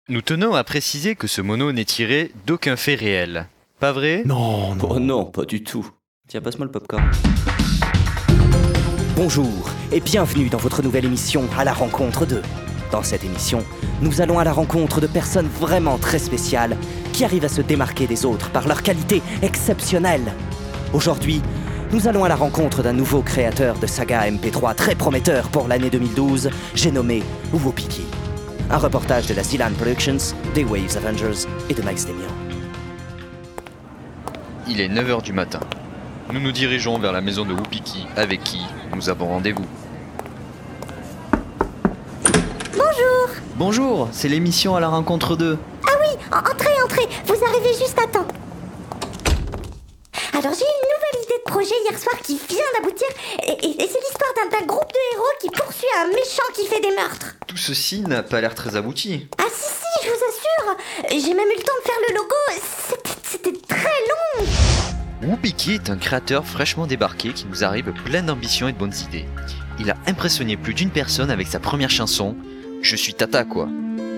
Nous tenons à préciser que ce mono n'est tiré d'aucun fait réel. Pas vrai ? Non, non. Oh non, pas du tout. Tiens, passe-moi le popcorn. Bonjour et bienvenue dans votre nouvelle émission À la rencontre d'eux. Dans cette émission, nous allons à la rencontre de personnes vraiment très spéciales qui arrivent à se démarquer des autres par leur qualité exceptionnelle. Aujourd'hui, nous allons à la rencontre d'un nouveau créateur de saga MP3 très prometteur pour l'année 2012, j'ai nommé Whoopiki. Un reportage de la Zealand Productions, des Waves Avengers et de Max Demian. Il est 9h du matin. Nous nous dirigeons vers la maison de Whoopiki, avec qui nous avons rendez-vous. Bonjour. Bonjour, c'est l'émission À la rencontre d'eux. Ah oui, entrez, vous arrivez juste à temps. Alors j'ai eu une nouvelle idée de projet hier soir qui vient d'aboutir et c'est l'histoire d'un groupe de héros qui poursuit un méchant qui fait des meurtres. Tout ceci n'a pas l'air très abouti. Ah si, je vous assure. J'ai même eu le temps de faire le logo, c'était très long. Whoopiki est un créateur fraîchement débarqué qui nous arrive plein d'ambition et de bonnes idées. Il a impressionné plus d'une personne avec sa première chanson, Je suis Tata quoi.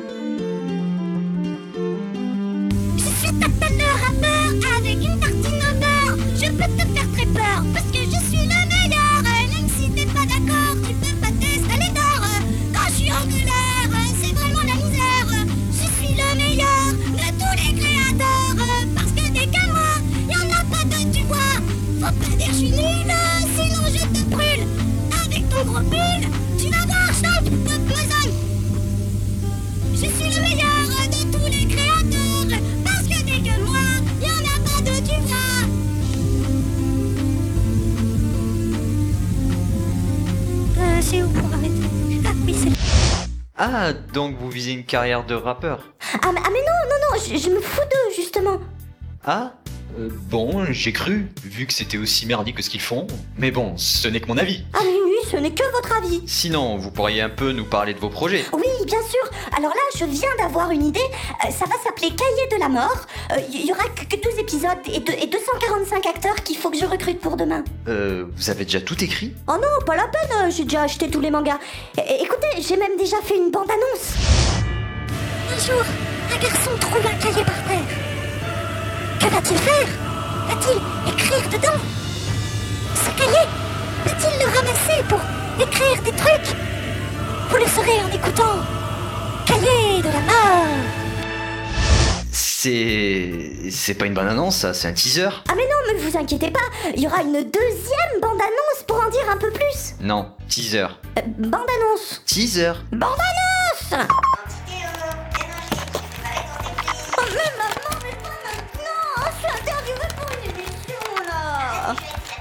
Je suis Tata le rappeur avec une tartine au beurre. Je peux te faire très peur parce que je suis le meilleur. Même si t'es pas d'accord, tu peux pas t'installer d'or. Quand je suis en galère, c'est vraiment la misère. Je suis le meilleur de tous les créateurs. Parce que dès qu'à moi, y'en a pas de tu vois. Faut pas dire je suis nul, sinon je te brûle. Avec ton gros pull, tu vas voir, je t'en te besogne. Je suis le meilleur de tous les créateurs. Parce que dès que moi, y'en a pas de tu vois. C'est où pour arrêter? Ah oui, c'est... Ah, donc vous visez une carrière de rappeur. Ah mais non, je me fous d'eux justement. Ah bon, j'ai cru, vu que c'était aussi merdique que ce qu'ils font. Mais bon, ce n'est que mon avis. Ah oui, ce n'est que votre avis. Sinon, vous pourriez un peu nous parler de vos projets. Oui, bien sûr. Alors là, je viens d'avoir une idée. Ça va s'appeler Cahier de la mort. Il y aura que 12 épisodes et 245 acteurs qu'il faut que je recrute pour demain. Vous avez déjà tout écrit ? Oh non, pas la peine. J'ai déjà acheté tous les mangas. Écoutez, j'ai même déjà fait une bande-annonce. Un jour, un garçon trouve un cahier par terre. Que va-t-il faire? Va-t-il écrire dedans? Ce cahier, va-t-il le ramasser pour écrire des trucs? Vous le saurez en écoutant Cahier de la mort. C'est pas une bonne annonce, ça, c'est un teaser. Ah mais non, mais vous inquiétez pas. Il y aura une deuxième bande-annonce pour en dire un peu plus. Non, teaser. Bande-annonce. Teaser. Bande-annonce. Oh mais maman, mais pas maintenant. Je suis interviewée pour une émission là.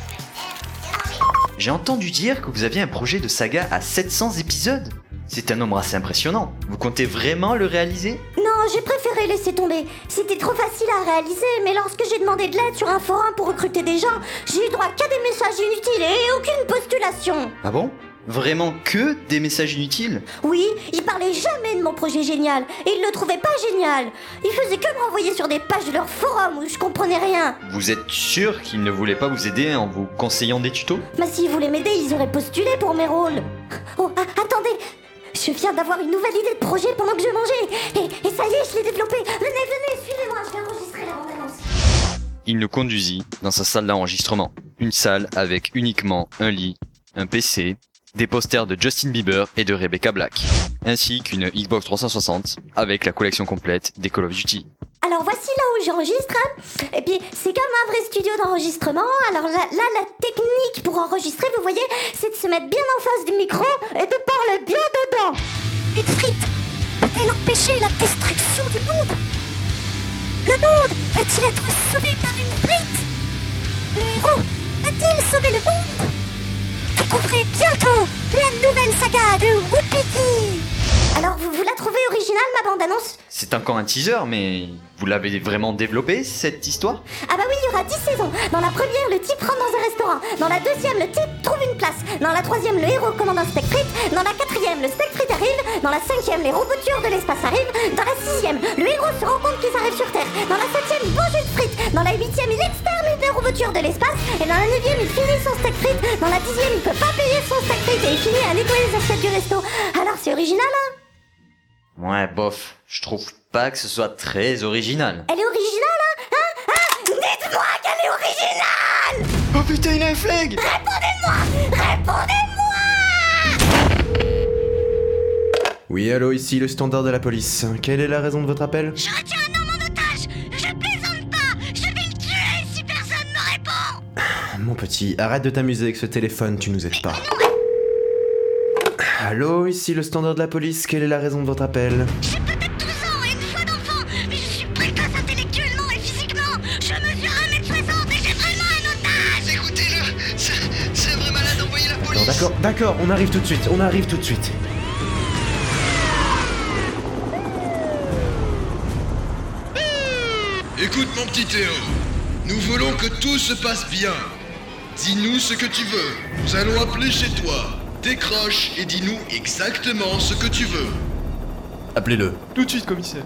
J'ai entendu dire que vous aviez un projet de saga à 700 épisodes. C'est un nombre assez impressionnant. Vous comptez vraiment le réaliser ? Non, j'ai préféré laisser tomber. C'était trop facile à réaliser, mais lorsque j'ai demandé de l'aide sur un forum pour recruter des gens, j'ai eu droit qu'à des messages inutiles et aucune postulation. Ah bon ? Vraiment que des messages inutiles ? Oui, ils parlaient jamais de mon projet génial, et ils le trouvaient pas génial. Ils faisaient que me renvoyer sur des pages de leur forum où je comprenais rien. Vous êtes sûr qu'ils ne voulaient pas vous aider en vous conseillant des tutos ? Bah s'ils voulaient m'aider, ils auraient postulé pour mes rôles. Oh, attendez, je viens d'avoir une nouvelle idée de projet pendant que je mangeais. Et ça y est, je l'ai développée. Venez, suivez-moi, je vais enregistrer la bande-annonce. Il nous conduisit dans sa salle d'enregistrement. Une salle avec uniquement un lit, un PC, des posters de Justin Bieber et de Rebecca Black, ainsi qu'une Xbox 360 avec la collection complète des Call of Duty. Alors voici là où j'enregistre, et puis c'est comme un vrai studio d'enregistrement. Alors là, la technique pour enregistrer, vous voyez, c'est de se mettre bien en face du micro et de parler bien dedans. Une frite peut-elle empêcher la destruction du monde? Le monde va-t-il être sauvé par une frite? Le héros va-t-il sauver le monde? Découvrez bientôt la nouvelle saga de Whoopiki. Alors vous la trouvez originale, ma bande-annonce? C'est encore un teaser, mais vous l'avez vraiment développé, cette histoire ? Ah bah oui, il y aura 10 saisons. Dans la première, le type rentre dans un restaurant. Dans la deuxième, le type trouve une place. Dans la troisième, le héros commande un steak frites. Dans la quatrième, le steak frites arrive. Dans la cinquième, les robots tueurs de l'espace arrivent. Dans la sixième, le héros se rend compte qu'ils arrivent sur Terre. Dans la septième, il mange une frite. Dans la huitième, il extermine les robots tueurs de l'espace. Et dans la neuvième, il finit son steak frites. Dans la dixième, il peut pas payer son steak frites et il finit à nettoyer les assiettes du resto. Alors c'est original, hein? Ouais, bof. Je trouve pas que ce soit très original. Elle est originale, hein? Dites-moi qu'elle est originale! Oh putain, il a un flingue! Répondez-moi! Oui, allô, ici le standard de la police. Quelle est la raison de votre appel? Je retiens un homme en otage. Je plaisante pas. Je vais le tuer si personne me répond. Mon petit, arrête de t'amuser avec ce téléphone, tu nous aides pas. Allô, ici le standard de la police, quelle est la raison de votre appel? J'ai peut-être 12 ans et une foi d'enfant, mais je suis précoce intellectuellement et physiquement. Je mesure 1m60 et j'ai vraiment un otage. Écoutez-le, c'est un vrai malade, envoyez la police. Non, d'accord, on arrive tout de suite, Écoute mon petit Théo, nous voulons que tout se passe bien. Dis-nous ce que tu veux, nous allons appeler chez toi. Décroche et dis-nous exactement ce que tu veux. Appelez-le. Tout de suite, commissaire.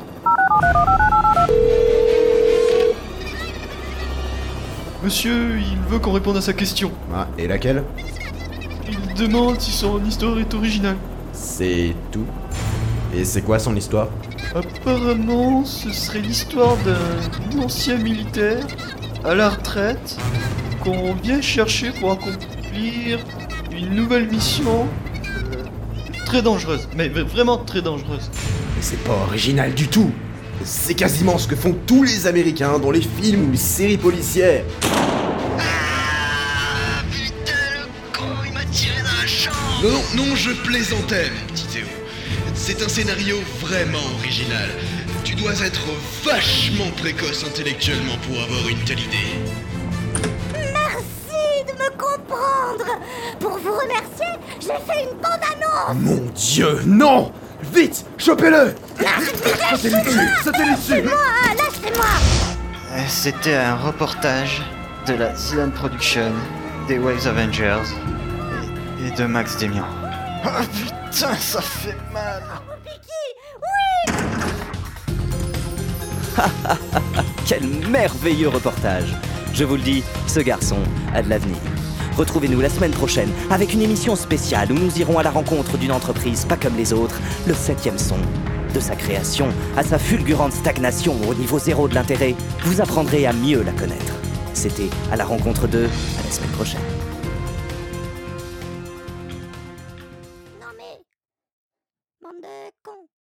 Monsieur, il veut qu'on réponde à sa question. Ah, et laquelle? Il demande si son histoire est originale. C'est tout. Et c'est quoi son histoire? Apparemment, ce serait l'histoire d'un ancien militaire à la retraite qu'on vient chercher pour accomplir une nouvelle mission très dangereuse, mais vraiment très dangereuse. Mais c'est pas original du tout. C'est quasiment ce que font tous les Américains dans les films ou les séries policières. Ah putain, le con, il m'a tiré dans la chambre. Non, je plaisantais, mon petit Théo. C'est un scénario vraiment original. Tu dois être vachement précoce intellectuellement pour avoir une telle idée. Merci de me comprendre! Pour vous remercier, j'ai fait une bande-annonce! Mon Dieu, non! Vite, chopez-le! Sautez-lui dessus! Lâchez-moi! C'était un reportage de la Zealand Production, des Waves Avengers et de Max Demian. Oh putain, ça fait mal! Quel merveilleux reportage! Je vous le dis, ce garçon a de l'avenir. Retrouvez-nous la semaine prochaine avec une émission spéciale où nous irons à la rencontre d'une entreprise pas comme les autres, le 7e son. De sa création à sa fulgurante stagnation au niveau zéro de l'intérêt, vous apprendrez à mieux la connaître. C'était À la rencontre d'eux, à la semaine prochaine.